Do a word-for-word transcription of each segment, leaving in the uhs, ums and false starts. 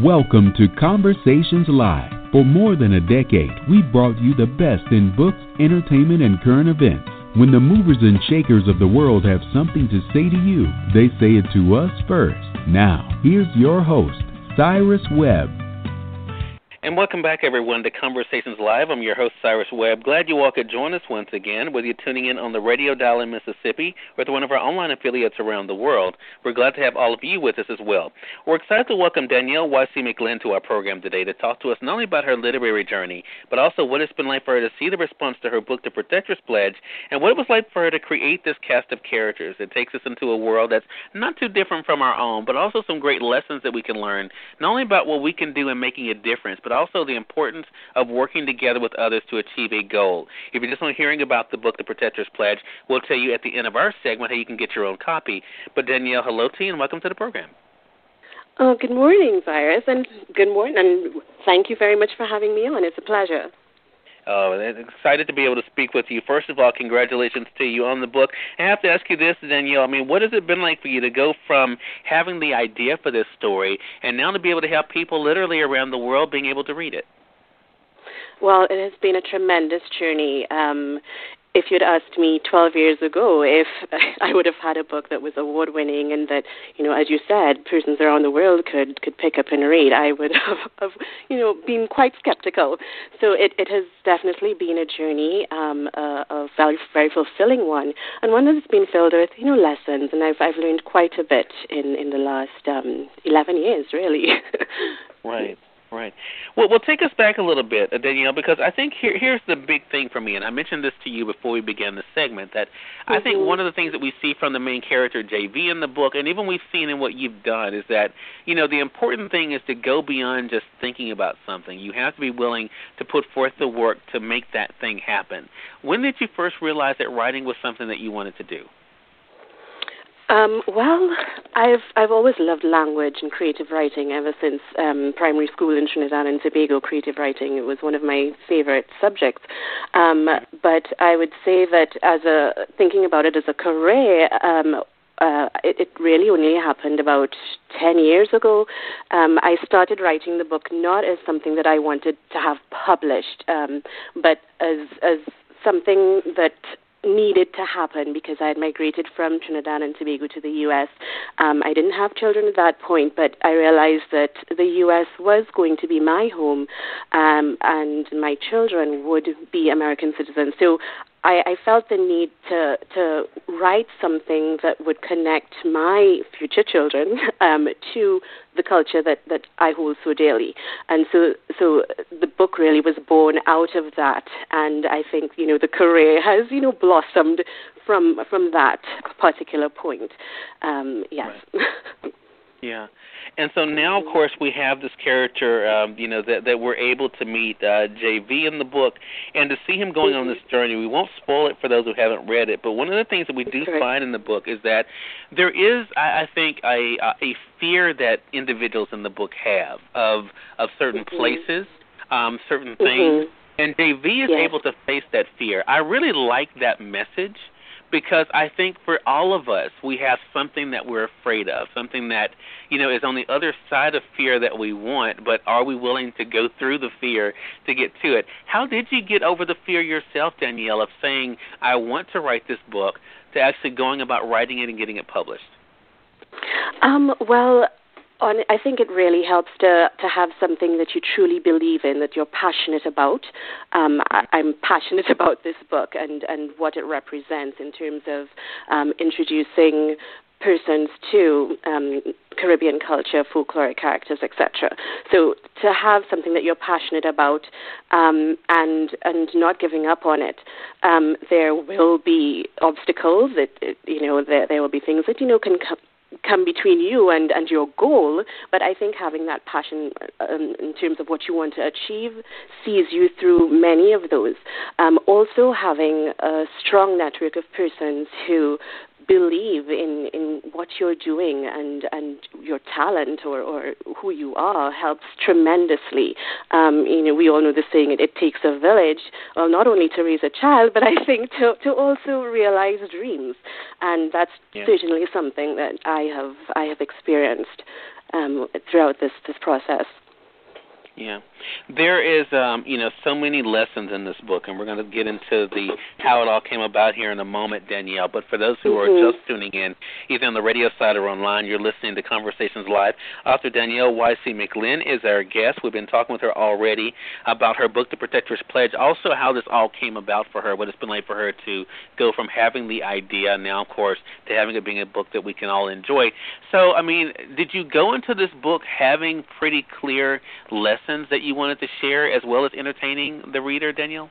Welcome to Conversations Live. For more than a decade, we've brought you the best in books, entertainment, and current events. When the movers and shakers of the world have something to say to you, they say it to us first. Now, here's your host, Cyrus Webb. And welcome back, everyone, to Conversations Live. I'm your host, Cyrus Webb. Glad you all could join us once again, whether you're tuning in on the radio dial in Mississippi or through one of our online affiliates around the world. We're glad to have all of you with us as well. We're excited to welcome Danielle Y C McGlynn to our program today to talk to us not only about her literary journey, but also what it's been like for her to see the response to her book, The Protector's Pledge, and what it was like for her to create this cast of characters. It takes us into a world that's not too different from our own, but also some great lessons that we can learn, not only about what we can do in making a difference, but but also the importance of working together with others to achieve a goal. If you're just only hearing about the book, The Protector's Pledge, we'll tell you at the end of our segment how you can get your own copy. But Danielle, hello to you and welcome to the program. Oh, good morning, Cyrus, and good morning, and thank you very much for having me on. It's a pleasure. Oh, excited to be able to speak with you. First of all, congratulations to you on the book. I have to ask you this, Danielle. I mean, what has it been like for you to go from having the idea for this story and now to be able to have people literally around the world being able to read it? Well, it has been a tremendous journey. Um, if you'd asked me twelve years ago if I would have had a book that was award-winning and that, you know, as you said, persons around the world could, could pick up and read, I would have, have, you know, been quite skeptical. So it, it has definitely been a journey, um, a, a very, very fulfilling one, and one that has been filled with, you know, lessons, and I've, I've learned quite a bit in, in the last um, eleven years, really. Right. Right. Well, we'll take us back a little bit, uh, Danielle, because I think here, here's the big thing for me, and I mentioned this to you before we began the segment, that mm-hmm. I think one of the things that we see from the main character, J V, in the book, and even we've seen in what you've done, is that, you know, the important thing is to go beyond just thinking about something. You have to be willing to put forth the work to make that thing happen. When did you first realize that writing was something that you wanted to do? Um, well, I've I've always loved language and creative writing ever since um, primary school in Trinidad and Tobago. Creative writing, it was one of my favorite subjects. Um, but I would say that as a thinking about it as a career, um, uh, it, it really only happened about ten years ago. Um, I started writing the book not as something that I wanted to have published, um, but as as something that needed to happen because I had migrated from Trinidad and Tobago to the U S. Um, I didn't have children at that point, but I realized that the U S was going to be my home, um, and my children would be American citizens. So I, I felt the need to to write something that would connect my future children um, to the culture that, that I hold so dearly. And so so the book really was born out of that. And I think, you know, the career has, you know, blossomed from from that particular point. Um, yes. Right. Yeah. And so now, of course, we have this character, um, you know, that, that we're able to meet, uh, J V, in the book, and to see him going on this journey. We won't spoil it for those who haven't read it, but one of the things that we do find in the book is that there is, I, I think, a, a fear that individuals in the book have of of certain mm-hmm. places, um, certain things, mm-hmm. and J V is yes. able to face that fear. I really like that message, because I think for all of us, we have something that we're afraid of, something that, you know, is on the other side of fear that we want, but are we willing to go through the fear to get to it? How did you get over the fear yourself, Danielle, of saying, I want to write this book, to actually going about writing it and getting it published? Um, well, On, I think it really helps to, to have something that you truly believe in, that you're passionate about. Um, I, I'm passionate about this book and, and what it represents in terms of um, introducing persons to um, Caribbean culture, folkloric characters, et cetera. So to have something that you're passionate about um, and and not giving up on it, um, there will be obstacles. It, it, you know, there there will be things that you know can come. come between you and, and your goal, but I think having that passion um, in terms of what you want to achieve sees you through many of those. Um, also having a strong network of persons who believe in, in what you're doing and, and your talent or, or who you are helps tremendously. Um, you know, we all know the saying, it, it takes a village, well, not only to raise a child, but I think to, to also realize dreams. And that's yeah. certainly something that I have I have experienced um, throughout this, this process. Yeah, there is, um, you know, so many lessons in this book, and we're going to get into the how it all came about here in a moment, Danielle. But for those who mm-hmm. are just tuning in, either on the radio side or online, you're listening to Conversations Live. Author Danielle Y C McGlynn is our guest. We've been talking with her already about her book, The Protector's Pledge, also how this all came about for her, what it's been like for her to go from having the idea now, of course, to having it being a book that we can all enjoy. So, I mean, did you go into this book having pretty clear lessons that you wanted to share as well as entertaining the reader, Danielle?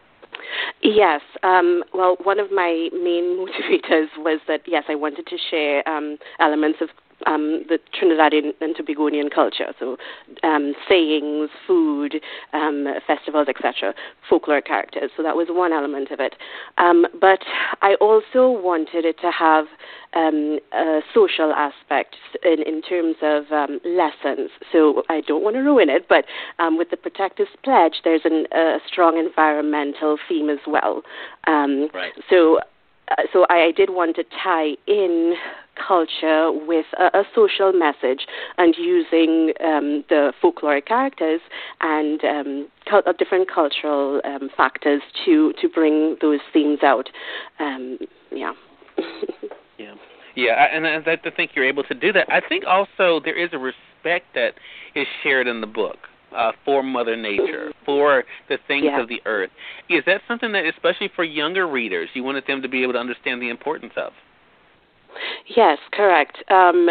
Yes. Um, well, one of my main motivators was that, yes, I wanted to share um, elements of um, the Trinidadian and Tobagonian culture, so um, sayings, food, um, festivals, et cetera, folklore characters. So that was one element of it. Um, but I also wanted it to have um, a social aspect in, in terms of um, lessons. So I don't want to ruin it, but um, with the Protector's Pledge, there's an, a strong environmental theme as well. Um, right. So Uh, so I, I did want to tie in culture with a, a social message and using um, the folkloric characters and um, cu- uh, different cultural um, factors to, to bring those themes out. Um, yeah. yeah. Yeah, and I, I think you're able to do that. I think also there is a respect that is shared in the book. Uh, for Mother Nature, for the things yeah. of the earth. Is that something that, especially for younger readers, you wanted them to be able to understand the importance of? Yes, correct. Um,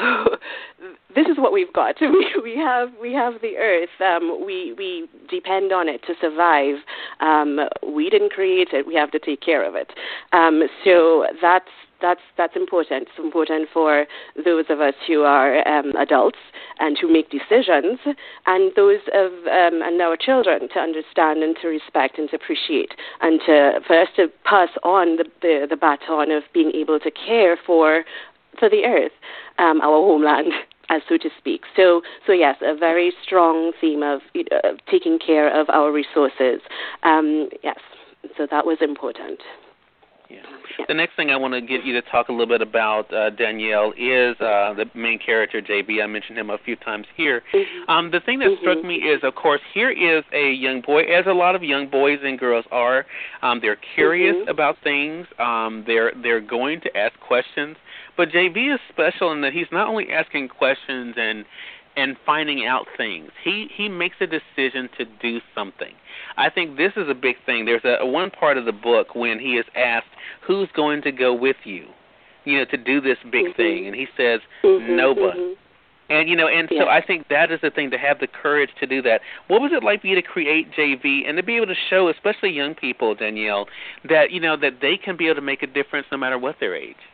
this is what we've got. We, we have we have the earth. Um, we we depend on it to survive. Um, we didn't create it. We have to take care of it. Um, so that's that's that's important. It's important for those of us who are um, adults and who make decisions, and those of um, and our children to understand and to respect and to appreciate, and to for us to pass on the the, the baton of being able to care for for the earth, um, our homeland, as so to speak. So, so yes, a very strong theme of uh, taking care of our resources. Um, yes, so that was important. Yeah. The next thing I want to get you to talk a little bit about, uh, Danielle, is uh, the main character, J B. I mentioned him a few times here. Mm-hmm. Um, the thing that mm-hmm. struck me is, of course, here is a young boy, as a lot of young boys and girls are. Um, they're curious mm-hmm. about things. Um, they're they're going to ask questions. But J B is special in that he's not only asking questions and and finding out things. He he makes a decision to do something. I think this is a big thing. There's a, a one part of the book when he is asked, who's going to go with you, you know, to do this big mm-hmm. thing? And he says, mm-hmm, nobody. Mm-hmm. And, you know, and yeah. so I think that is the thing, to have the courage to do that. What was it like for you to create J V and to be able to show, especially young people, Danielle, that, you know, that they can be able to make a difference no matter what their age?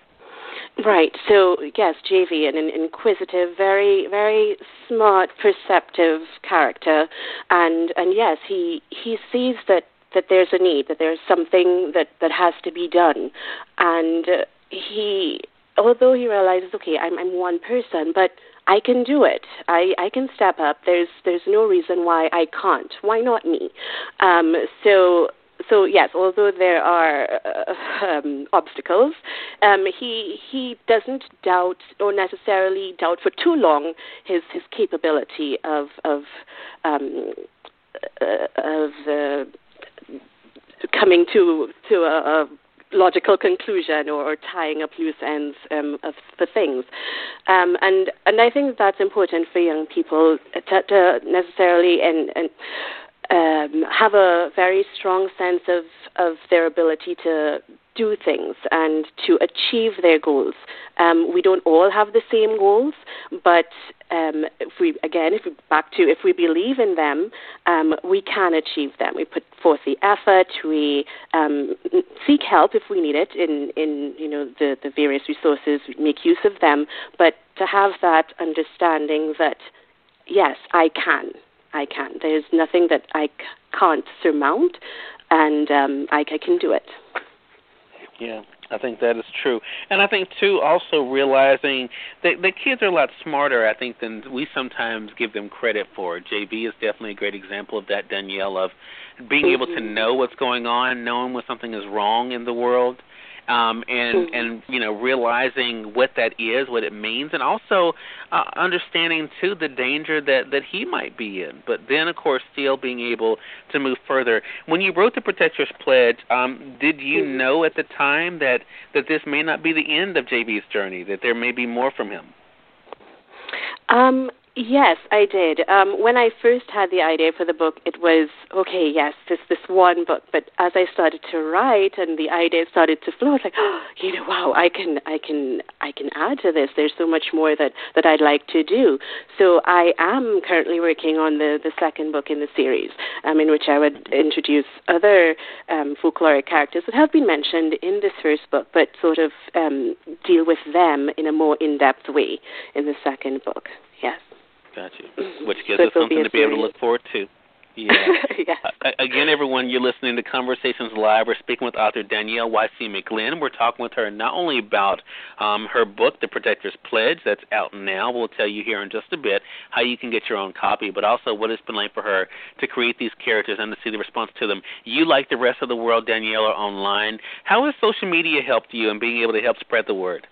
Right. So, yes, J V, an inquisitive, very, very smart, perceptive character. And, and yes, he he sees that, that there's a need, that there's something that, that has to be done. And uh, he, although he realizes, okay, I'm, I'm one person, but I can do it. I, I can step up. There's there's no reason why I can't. Why not me? Um, so... So yes, although there are uh, um, obstacles, um, he he doesn't doubt or necessarily doubt for too long his, his capability of of um, uh, of uh, coming to to a, a logical conclusion or, or tying up loose ends um, of for things, um, and and I think that's important for young people to, to necessarily and and. Um, have a very strong sense of, of their ability to do things and to achieve their goals. Um, we don't all have the same goals, but um, if we again, if we back to if we believe in them, um, we can achieve them. We put forth the effort. We um, seek help if we need it in, in you know the, the various resources. We make use of them, but to have that understanding that yes, I can. I can. There's nothing that I c- can't surmount, and um, I, I can do it. Yeah, I think that is true. And I think, too, also realizing that the kids are a lot smarter, I think, than we sometimes give them credit for. J B is definitely a great example of that, Danielle, of being mm-hmm. able to know what's going on, knowing when something is wrong in the world, um, and, and, you know, realizing what that is, what it means, and also uh, understanding, too, the danger that, that he might be in. But then, of course, still being able to move further. When you wrote the Protector's Pledge, um, did you mm-hmm. know at the time that, that this may not be the end of J V's journey, that there may be more from him? Um, yes, I did. Um, when I first had the idea for the book, it was, okay, yes, this this one book. But as I started to write and the idea started to flow, it's like, oh, you know, wow, I can, I can, I can add to this. There's so much more that, that I'd like to do. So I am currently working on the, the second book in the series, um, in which I would introduce other um, folkloric characters that have been mentioned in this first book, but sort of um, deal with them in a more in-depth way in the second book. Yes. Got you. Which gives so us something be to be able to look forward to. Yeah. Yes. uh, again, everyone, you're listening to Conversations Live. We're speaking with author Danielle Y C McGlynn. We're talking with her not only about um, her book, The Protector's Pledge, that's out now. We'll tell you here in just a bit how you can get your own copy, but also what it's been like for her to create these characters and to see the response to them. You, like the rest of the world, Danielle, are online. How has social media helped you in being able to help spread the word?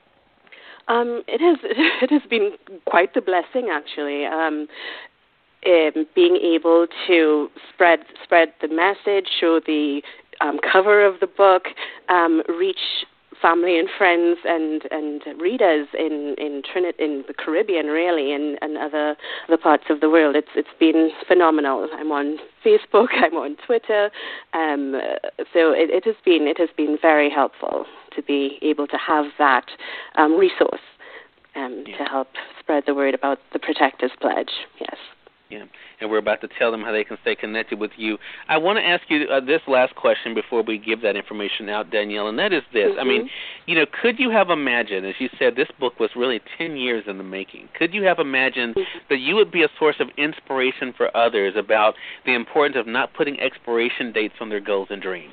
Um, it has it has been quite the blessing, actually. Um, um, being able to spread spread the message, show the um, cover of the book, um, reach family and friends and, and readers in in Trinidad, in the Caribbean, really, and, and other other parts of the world. It's it's been phenomenal. I'm on Facebook, I'm on Twitter, um, so it, it has been it has been very helpful to be able to have that um, resource um, yeah. to help spread the word about the Protector's Pledge. Yes. Yeah, and we're about to tell them how they can stay connected with you. I want to ask you uh, this last question before we give that information out, Danielle, and that is this. Mm-hmm. I mean, you know, could you have imagined, as you said, this book was really ten years in the making. Could you have imagined mm-hmm. that you would be a source of inspiration for others about the importance of not putting expiration dates on their goals and dreams?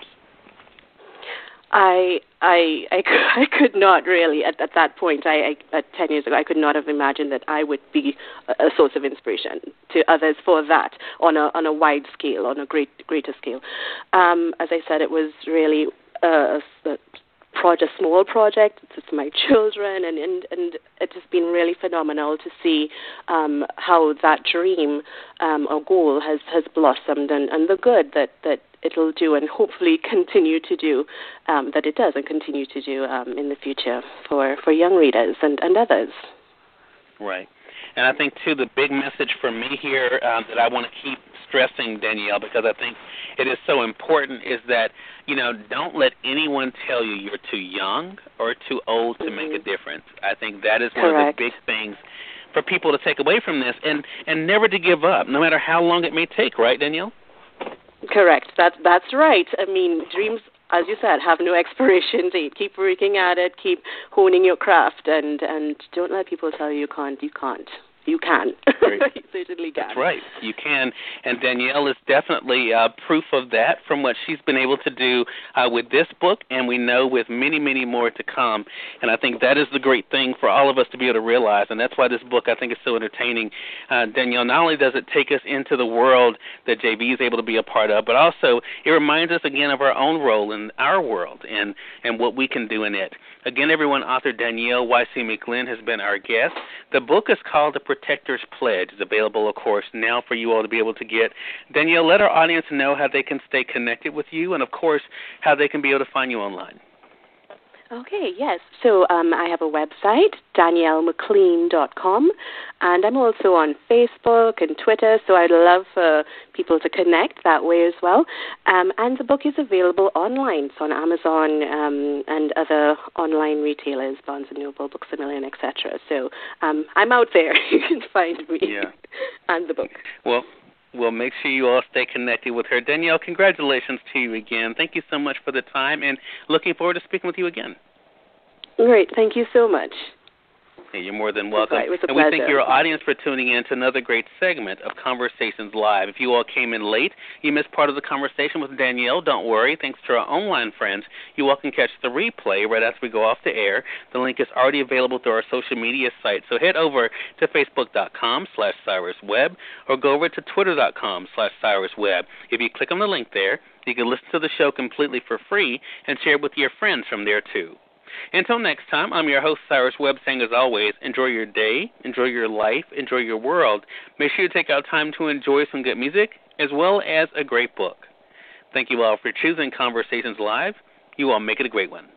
I I I could, I could not really at, at that point. I, I at ten years ago, I could not have imagined that I would be a, a source of inspiration to others for that on a on a wide scale, on a great greater scale. Um, as I said, it was really a, a project, small project. It's with my children, and, and and it has been really phenomenal to see um, how that dream um, or goal has has blossomed, and, and the good that that. it'll do and hopefully continue to do, um, that it does and continue to do um, in the future for, for young readers and, and others. Right. And I think, too, the big message for me here uh, that I want to keep stressing, Danielle, because I think it is so important, is that, you know, don't let anyone tell you you're too young or too old to mm-hmm. make a difference. I think that is one Correct. of the big things for people to take away from this, and, and never to give up, no matter how long it may take, right, Danielle? Correct. That's that's right. I mean, dreams, as you said, have no expiration date. Keep working at it. Keep honing your craft, and, and don't let people tell you you can't. You can't. You can. You certainly can. That's right. You can. And Danielle is definitely uh, proof of that from what she's been able to do uh, with this book, and we know with many, many more to come. And I think that is the great thing for all of us to be able to realize, and that's why this book I think is so entertaining. Uh, Danielle, not only does it take us into the world that J V is able to be a part of, but also it reminds us again of our own role in our world and, and what we can do in it. Again, everyone, author Danielle Y C McGlynn has been our guest. The book is called The Protector's Pledge. It's available, of course, now for you all to be able to get. Danielle, let our audience know how they can stay connected with you and, of course, how they can be able to find you online. Okay, yes. So um, I have a website, danielle mclean dot com, and I'm also on Facebook and Twitter, so I'd love for people to connect that way as well. Um, and the book is available online. It's on Amazon um, and other online retailers, Barnes and Noble, Books A Million, et cetera. So um, I'm out there. You can find me yeah. and the book. Well, Well, make sure you all stay connected with her. Danielle, congratulations to you again. Thank you so much for the time, and looking forward to speaking with you again. Great. Thank you so much. Hey, you're more than welcome. It was a and pleasure. we thank your audience for tuning in to another great segment of Conversations Live. If you all came in late, you missed part of the conversation with Danielle, don't worry. Thanks to our online friends, you all can catch the replay right after we go off the air. The link is already available through our social media site. So head over to facebook.com slash CyrusWebb or go over to twitter.com slash CyrusWebb. If you click on the link there, you can listen to the show completely for free and share it with your friends from there, too. Until next time, I'm your host, Cyrus Webb, saying as always, enjoy your day, enjoy your life, enjoy your world. Make sure you take out time to enjoy some good music as well as a great book. Thank you all for choosing Conversations Live. You all make it a great one.